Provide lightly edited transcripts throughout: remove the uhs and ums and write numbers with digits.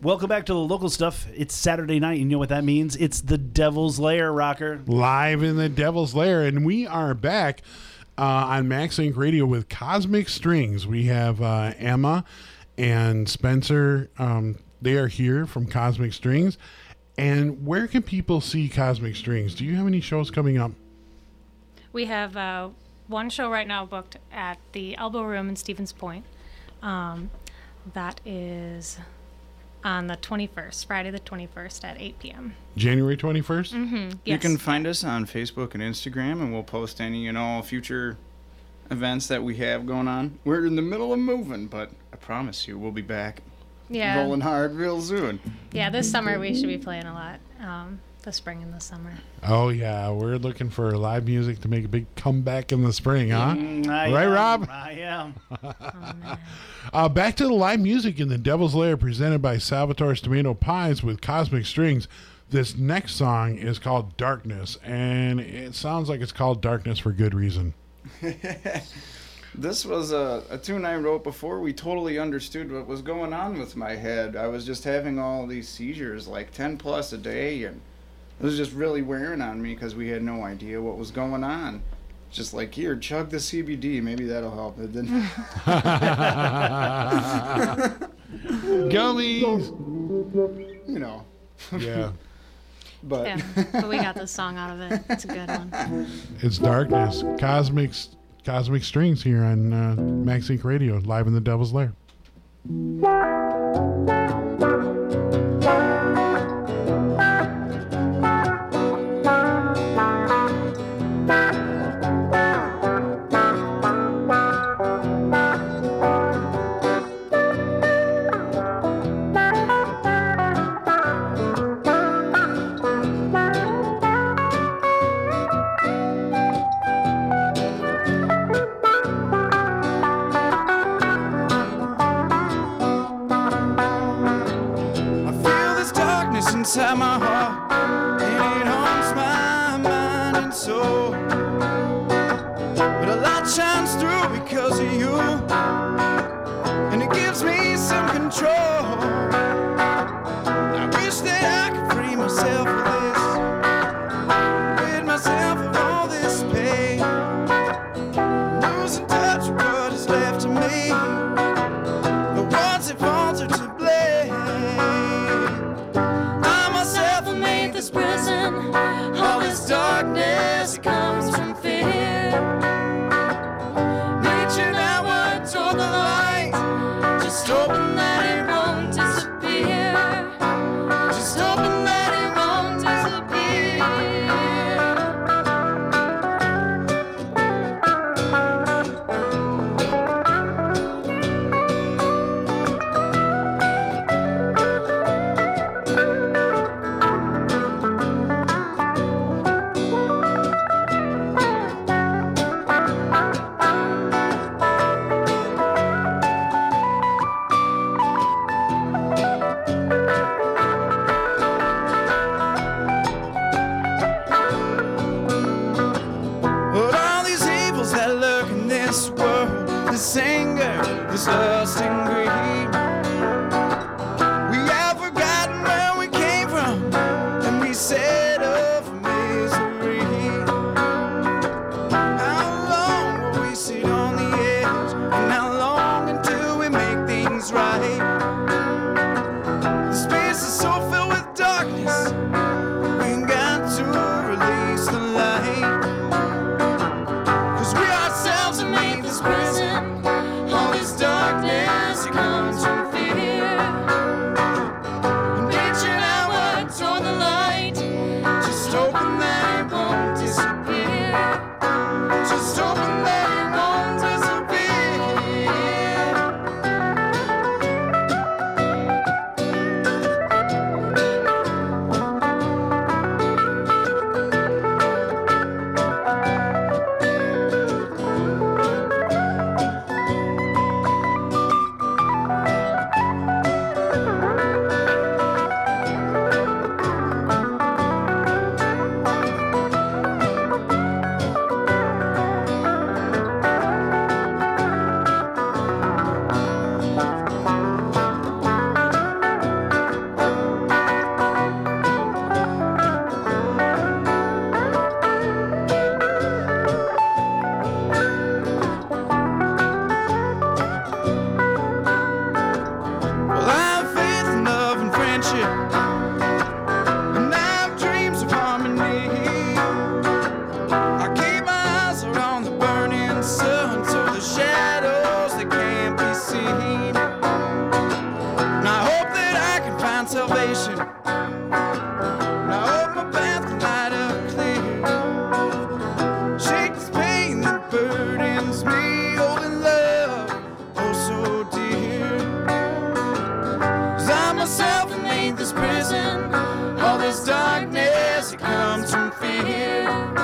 Welcome back to the local stuff. It's Saturday night. You know what that means? It's the Devil's Lair, Rocker. Live in the Devil's Lair. And we are back on Max Inc. Radio with Cosmic Strings. We have Emma and Spencer. They are here from Cosmic Strings. And where can people see Cosmic Strings? Do you have any shows coming up? We have one show right now booked at the Elbow Room in Stevens Point. That is on the 21st, Friday the 21st at 8 p.m. January 21st? Mm-hmm. Yes. You can find us on Facebook and Instagram, and we'll post any, future events that we have going on. We're in the middle of moving, but I promise you, we'll be back rolling hard real soon. Yeah, this summer we should be playing a lot. The spring and the summer. Oh, yeah. We're looking for live music to make a big comeback in the spring, huh? Right, Rob? I am. Back to the live music in the Devil's Lair presented by Salvatore's Tomato Pies with Cosmic Strings. This next song is called Darkness, and it sounds like it's called Darkness for good reason. This was a tune I wrote before we totally understood what was going on with my head. I was just having all these seizures, like 10 plus a day, and it was just really wearing on me because we had no idea what was going on. Just like, here, chug the CBD. Maybe that'll help. It didn't. Gummies! Yeah. But we got this song out of it. It's a good one. It's Darkness. Cosmic Strings here on Max Inc. Radio, live in the Devil's Lair. Inside my heart, and it haunts my mind and soul. But a light shines through because of you, and it gives me some control. I wish that I could free myself of this, rid myself of all this pain, losing touch with what is left of me, the ones that falter to blame. This prison, all this darkness comes from fear. Reaching outward toward the light, just hoping that it won't salvation. Now hold my path and light up clear. Shake this pain that burdens me, holding love, oh so dear. 'Cause I myself have made this prison, all this darkness, it comes from fear.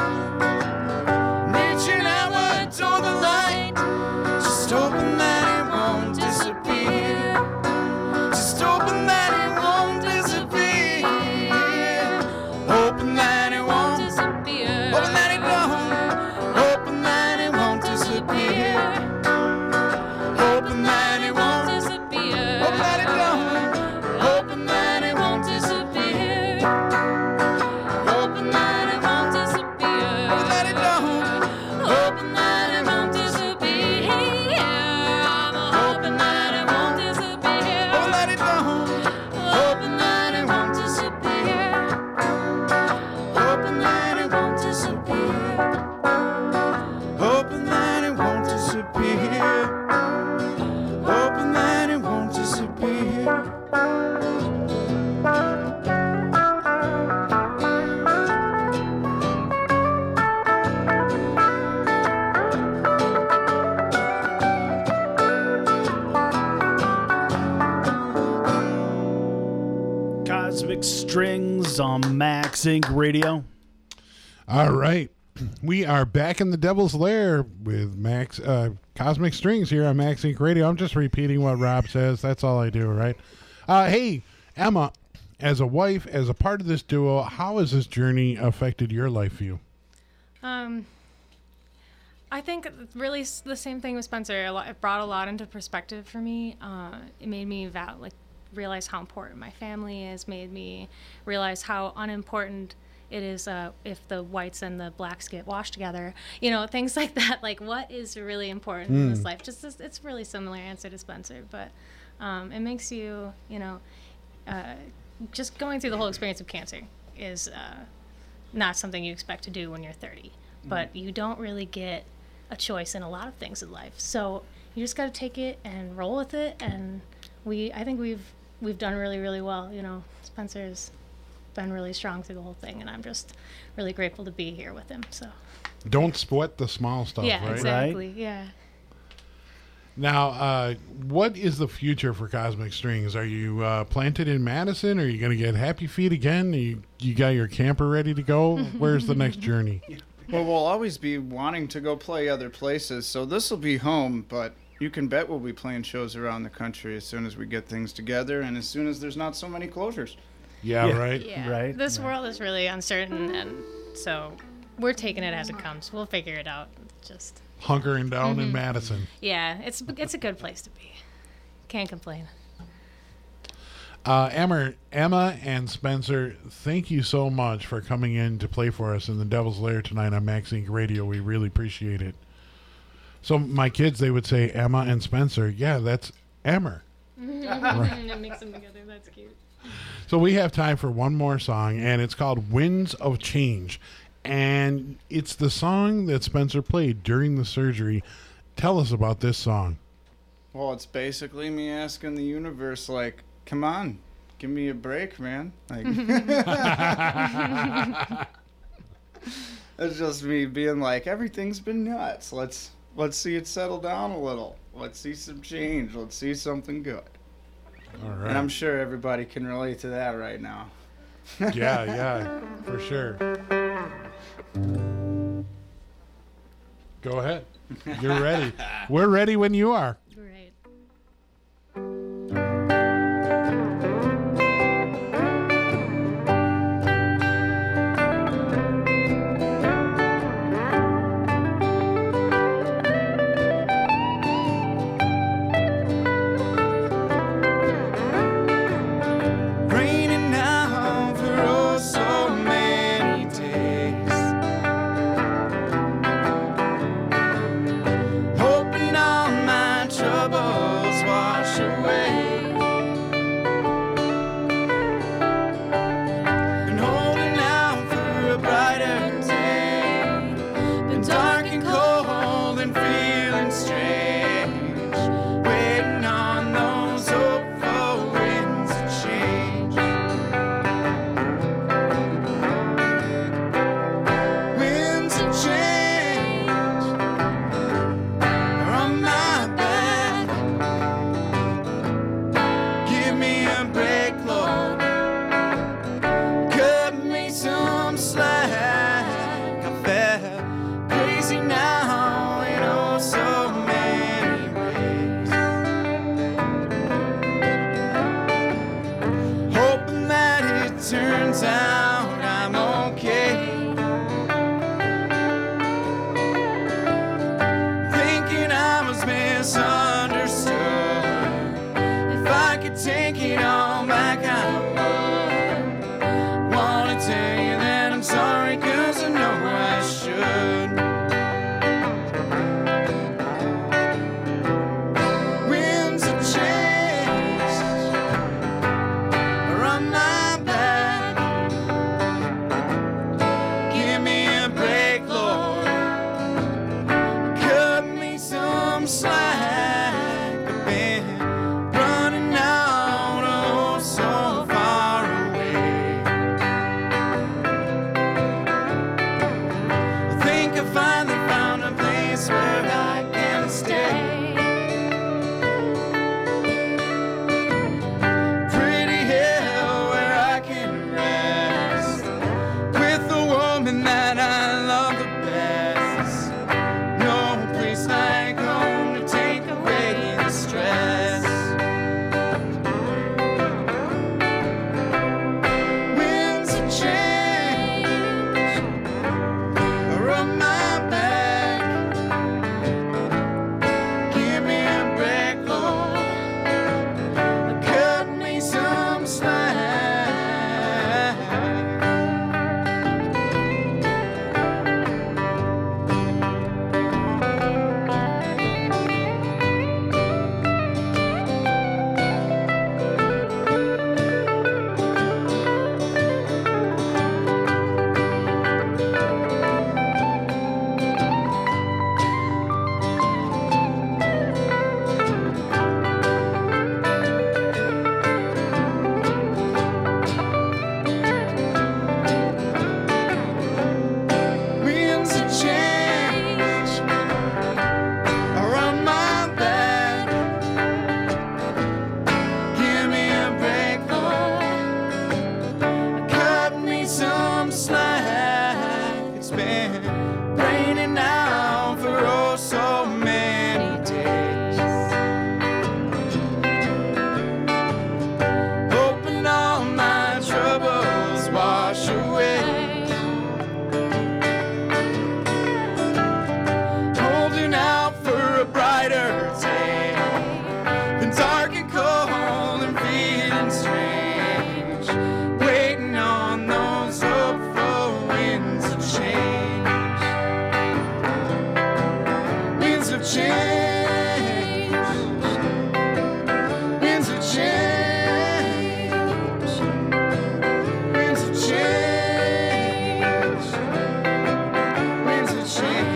Reaching outward toward the light, just hoping that it won't disappear. Just hoping that it won't disappear. Hoping that it won't disappear. Hoping that it don't. Hoping that it won't disappear. Hoping that it won't disappear. Hoping that it don't. Hoping that it won't disappear. Hoping that it won't disappear. Hoping that it don't. Hoping that it won't disappear. I'm hoping that it won't disappear. Hoping that it don't. Hoping that it won't disappear. Hoping that it won't disappear. Hoping that it won't disappear. Hoping that it won't disappear. Cosmic Strings on Max Inc. Radio. All right. We are back in the Devil's Lair with Max Cosmic Strings here on Max Inc. Radio. I'm just repeating what Rob says. That's all I do, right? Hey, Emma, as a wife, as a part of this duo, how has this journey affected your life view? I think really the same thing with Spencer. It brought a lot into perspective for me. It made me realize how important my family is. Made me realize how unimportant it is if the whites and the blacks get washed together. You know, things like that. Like, what is really important in this life? It's really similar answer to Spencer, but it makes you, just going through the whole experience of cancer is not something you expect to do when you're 30. But you don't really get a choice in a lot of things in life. So you just got to take it and roll with it. And I think we've done really, really well. Spencer's been really strong through the whole thing, and I'm just really grateful to be here with him. So Don't sweat the small stuff, yeah, right? exactly. Right? Yeah. Now, what is the future for Cosmic Strings? Are you planted in Madison? Are you going to get Happy Feet again? You got your camper ready to go? Where's the next journey? Well, we'll always be wanting to go play other places, so this will be home, but you can bet we'll be playing shows around the country as soon as we get things together and as soon as there's not so many closures. Yeah, Yeah. right? Yeah. Right. This world is really uncertain, and so we're taking it as it comes. We'll figure it out. Just Hunkering down in Madison. yeah, it's a good place to be. Can't complain. Emma and Spencer, thank you so much for coming in to play for us in the Devil's Lair tonight on Max Inc. Radio. We really appreciate it. So my kids, they would say Emma and Spencer. Yeah, that's Emmer. It makes them together. That's cute. So we have time for one more song, and it's called Winds of Change. And it's the song that Spencer played during the surgery. Tell us about this song. Well, it's basically me asking the universe, like, come on, give me a break, man. Like, it's just me being like, everything's been nuts. Let's see it settle down a little. Let's see some change. Let's see something good. All right. And I'm sure everybody can relate to that right now. Yeah, for sure. Go ahead. You're ready. We're ready when you are. Great. Raining now for oh so many days. Hoping all my turns out I'm okay. Thinking I was misunderstood. If I could take it all back, I would. Wanna tell you that I'm sorry, 'cause I know I should. Winds of change are on my back. Give me a break, Lord. Cut me some slack. I've been running out, oh, so far away. I think I finally found a place where I can stay. Pretty hill where I can rest with the woman that I love the best. No place like home to take away the stress. Winds of change are on my back. Give me a break, Lord. Cut me some slack. Winds of change are on my back. Give me a break, Lord. Cut me some slack. It's been raining now for oh so many days. Hoping all my troubles wash away. Holding out for a brighter day. Been dark and cold and feeling strange. Waiting on those hopeful winds of change. Winds of change. Winds of change. Winds of change. Winds of change.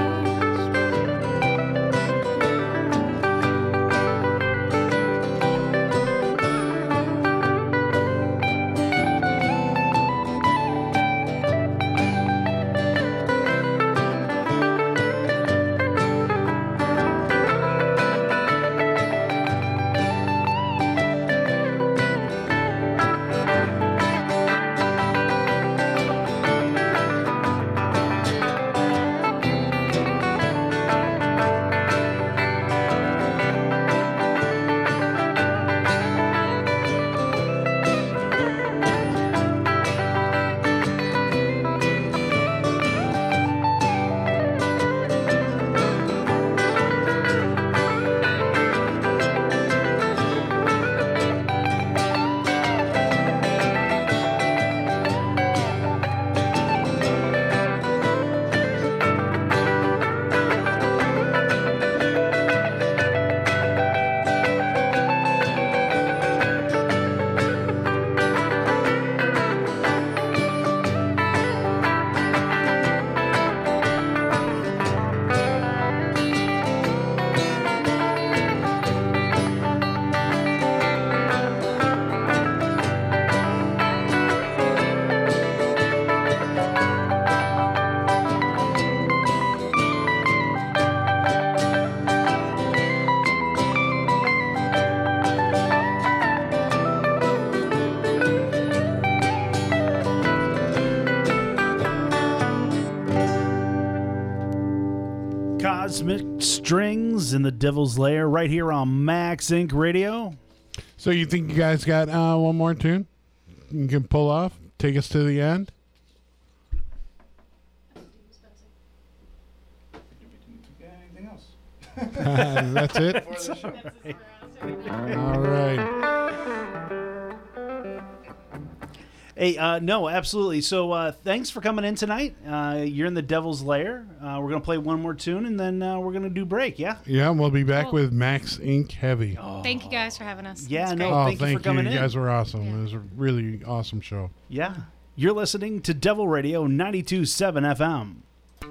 Cosmic Strings in the Devil's Lair right here on Max Inc. Radio. So you think you guys got one more tune? you can pull off? Take us to the end? Anything else? That's it? For the show? All right. Hey, no, absolutely. So thanks for coming in tonight. You're in the Devil's Lair. We're going to play one more tune, and then we're going to do break, yeah? Yeah, we'll be back Cool. with Max Inc. Heavy. Thank you guys for having us. Yeah, It's no, great. thank you for coming You in. guys were awesome. Yeah. It was a really awesome show. Yeah. You're listening to Devil Radio 92.7 FM.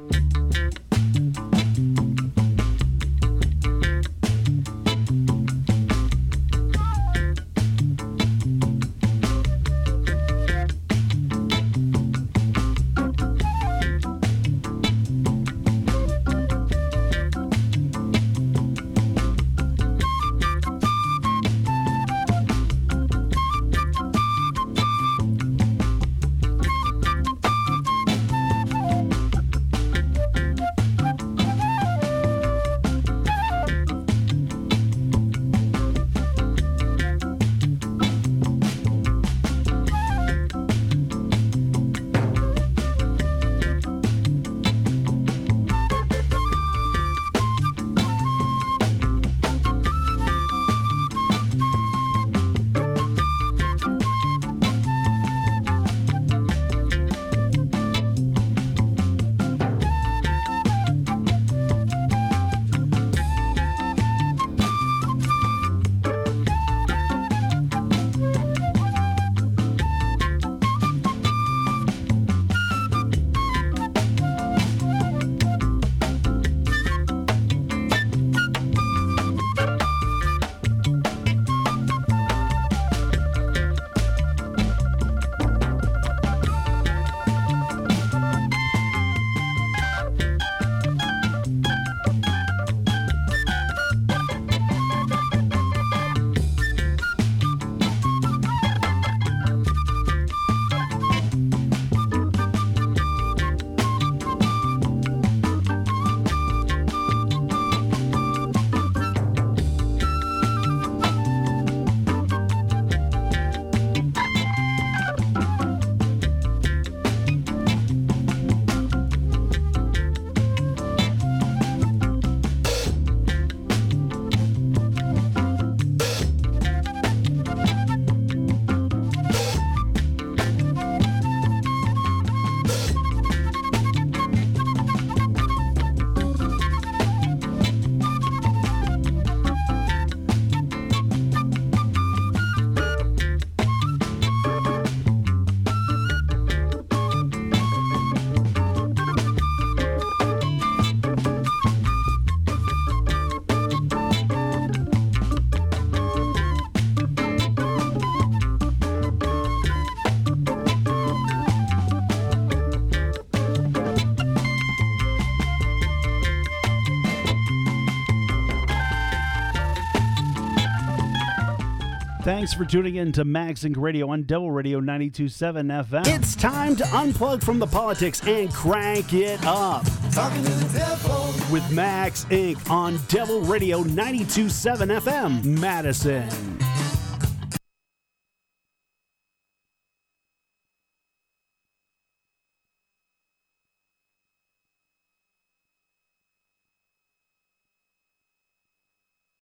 Thanks for tuning in to Max Inc. Radio on Devil Radio 92.7 FM. It's time to unplug from the politics and crank it up. Talking to the devil. With Max Inc. on Devil Radio 92.7 FM, Madison.